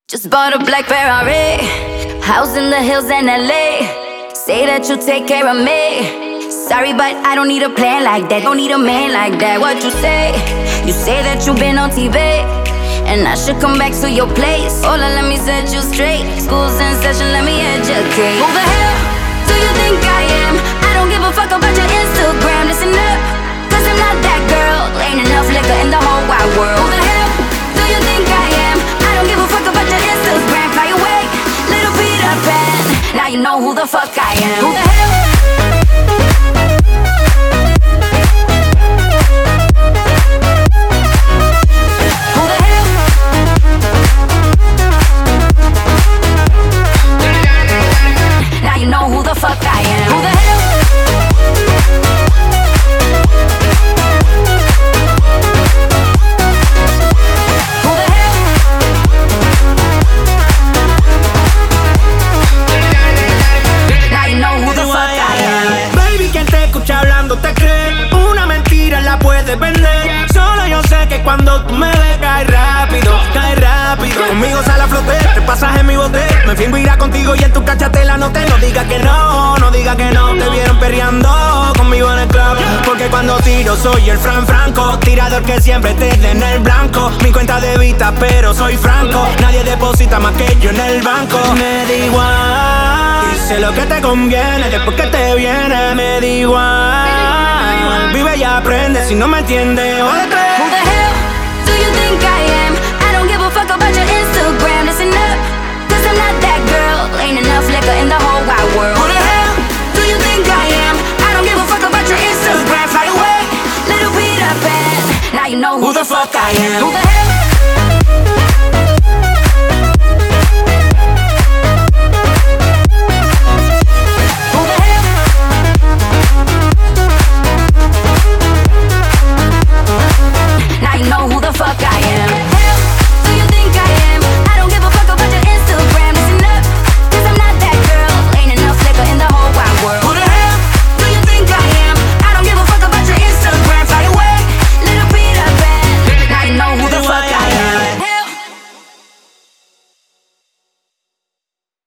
Just bought a black Ferrari, house in the hills in LA. Say that you take care of me. Sorry, but I don't need a plan like that. Don't need a man like that. What you say? You say that you've been on TV, and I should come back to your place. Hola, let me set you straight. School's in session, let me educate. Who the hell do you think I am? I don't give a fuck about your Instagram. Listen up, cause I'm not that girl. Ain't enough liquor in the whole wide world. Who the hell do you think I am? I don't give a fuck about your Instagram. Fly away, little Peter Pan. Now you know who the fuck I am. Who the hell? Who the fuck I am? Who the hell? Who the hell? Now you know who the fuck I am. Baby, quien te escucha hablando te cree. Una mentira la puedes vender. Solo yo sé que cuando tú me ves cae rápido, cae rápido. Conmigo sale a flote, te pasas en mi bote. Me fingo irá contigo y en tu cacha la noté. No digas que no, no digas que no. Te vieron perreando conmigo en el club. Porque cuando tiro soy el Franco, tirador que siempre te dé en el blanco. Mi cuenta de vista pero soy franco. Nadie deposita más que yo en el banco. Me da igual, dice lo que te conviene. Después que te viene me da igual. Vive y aprende, si no me entiendes. Who the hell do you think I am? I don't give a fuck about your Instagram. Listen up, cause I'm not that girl. Ain't enough liquor in the whole wide world. Who the hell do you think I am? I don't give a fuck about your Instagram. Fly away, little Peter Pan. Now you know who the fuck I am. Who the hell?